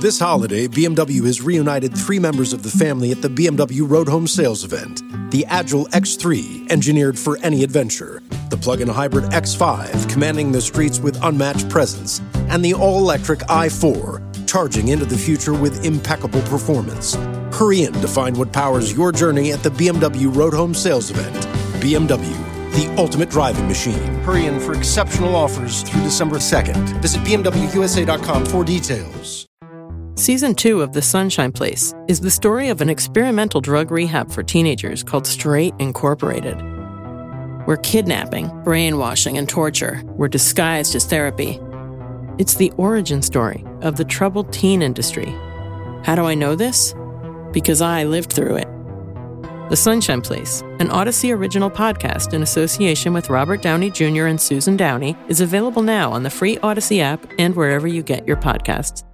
This holiday, BMW has reunited 3 members of the family at the BMW Road Home Sales event. The Agile X3, engineered for any adventure. The plug-in hybrid X5, commanding the streets with unmatched presence. And the all-electric i4, charging into the future with impeccable performance. Hurry in to find what powers your journey at the BMW Road Home Sales event. BMW, the ultimate driving machine. Hurry in for exceptional offers through December 2nd. Visit BMWUSA.com for details. Season 2 of The Sunshine Place is the story of an experimental drug rehab for teenagers called Straight Incorporated, where kidnapping, brainwashing, and torture were disguised as therapy. It's the origin story of the troubled teen industry. How do I know this? Because I lived through it. The Sunshine Place, an Odyssey original podcast in association with Robert Downey Jr. and Susan Downey, is available now on the free Odyssey app and wherever you get your podcasts.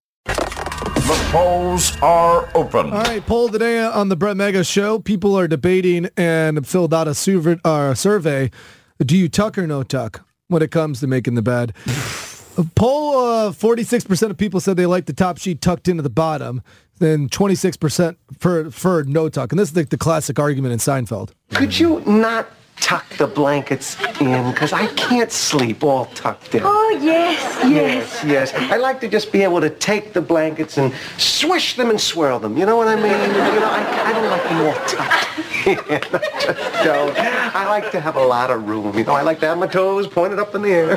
The polls are open. All right, poll today on the Brett Mega Show. People are debating and filled out a survey. Do you tuck or no tuck when it comes to making the bed? Poll, 46% of people said they like the top sheet tucked into the bottom. Then 26% for no tuck. And this is the classic argument in Seinfeld. Could you not tuck the blankets in? Because I can't sleep all tucked in. Oh, yes. I like to just be able to take the blankets and swish them and swirl them. You know what I mean? I don't like them all tucked in. I just don't. I like to have a lot of room. I like to have my toes pointed up in the air.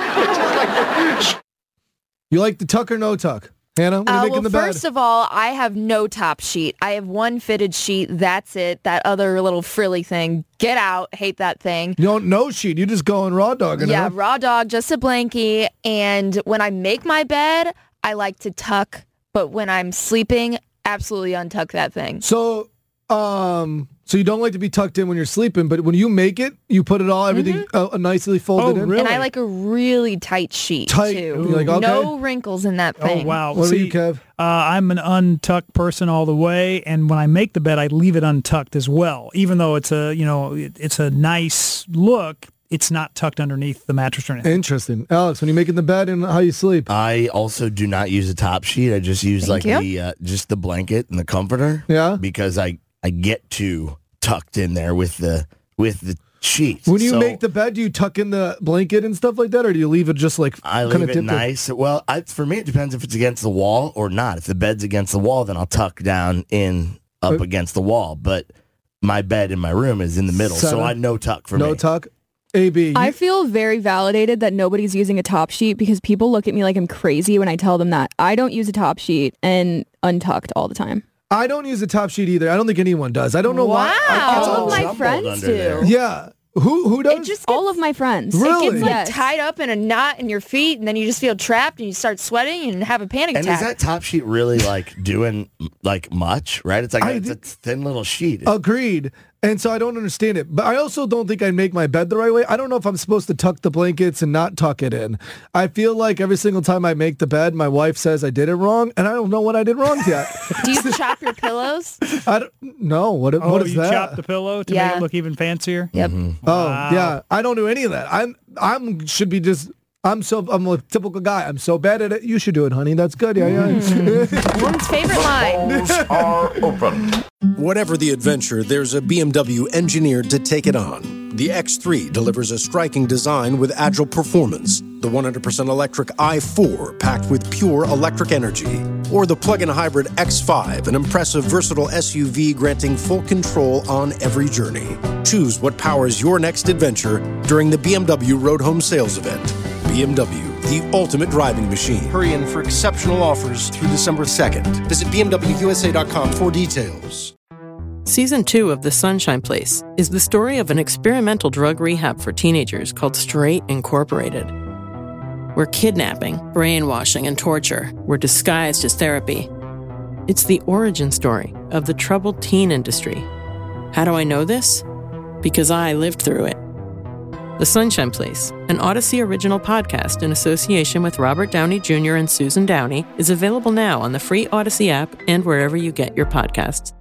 Just like You like the tuck or no tuck? Hannah, what are you making the bed? First of all, I have no top sheet. I have one fitted sheet. That's it. That other little frilly thing. Get out. Hate that thing. You don't no sheet. You just going raw dogging. Yeah, raw dog, just a blankie. And when I make my bed, I like to tuck. But when I'm sleeping, absolutely untuck that thing. So you don't like to be tucked in when you're sleeping, but when you make it, you put it all, everything nicely folded in? Really? And I like a really tight sheet, too. Like, okay. No wrinkles in that thing. Oh, wow. What are you, Kev? I'm an untucked person all the way, and when I make the bed, I leave it untucked as well. Even though it's a nice look, it's not tucked underneath the mattress or anything. Interesting. Alex, when you're making the bed and how you sleep? I also do not use a top sheet. I just use just the blanket and the comforter. Yeah. Because I get too tucked in there with the sheet. When you make the bed, do you tuck in the blanket and stuff like that, or do you leave it just like I leave it nice? Well, for me, it depends if it's against the wall or not. If the bed's against the wall, then I'll tuck down up against the wall. But my bed in my room is in the middle, so I no tuck for me. No tuck. AB. I feel very validated that nobody's using a top sheet because people look at me like I'm crazy when I tell them that. I don't use a top sheet and untucked all the time. I don't use a top sheet either. I don't think anyone does. I don't know why. All of my friends do. Yeah. Who does? All of my friends. Really? It gets tied up in a knot in your feet, and then you just feel trapped, and you start sweating and have a panic attack. And is that top sheet really doing much? Right? It's it's a thin little sheet. Agreed. And so I don't understand it. But I also don't think I make my bed the right way. I don't know if I'm supposed to tuck the blankets and not tuck it in. I feel like every single time I make the bed, my wife says I did it wrong, and I don't know what I did wrong yet. Do you chop your pillows? I don't know. What is that? You chop the pillow to make it look even fancier? Yep. Mm-hmm. Oh, yeah. I don't do any of that. I'm a typical guy. I'm so bad at it. You should do it, honey. That's good. Yeah. Woman's favorite line. Polls are open. Whatever the adventure, there's a BMW engineered to take it on. The X3 delivers a striking design with agile performance. The 100% electric i4 packed with pure electric energy. Or the plug-in hybrid X5, an impressive, versatile SUV granting full control on every journey. Choose what powers your next adventure during the BMW Road Home Sales event. BMW, the ultimate driving machine. Hurry in for exceptional offers through December 2nd. Visit BMWUSA.com for details. Season 2 of The Sunshine Place is the story of an experimental drug rehab for teenagers called Straight Incorporated, where kidnapping, brainwashing, and torture were disguised as therapy. It's the origin story of the troubled teen industry. How do I know this? Because I lived through it. The Sunshine Place, an Odyssey original podcast in association with Robert Downey Jr. and Susan Downey, is available now on the free Odyssey app and wherever you get your podcasts.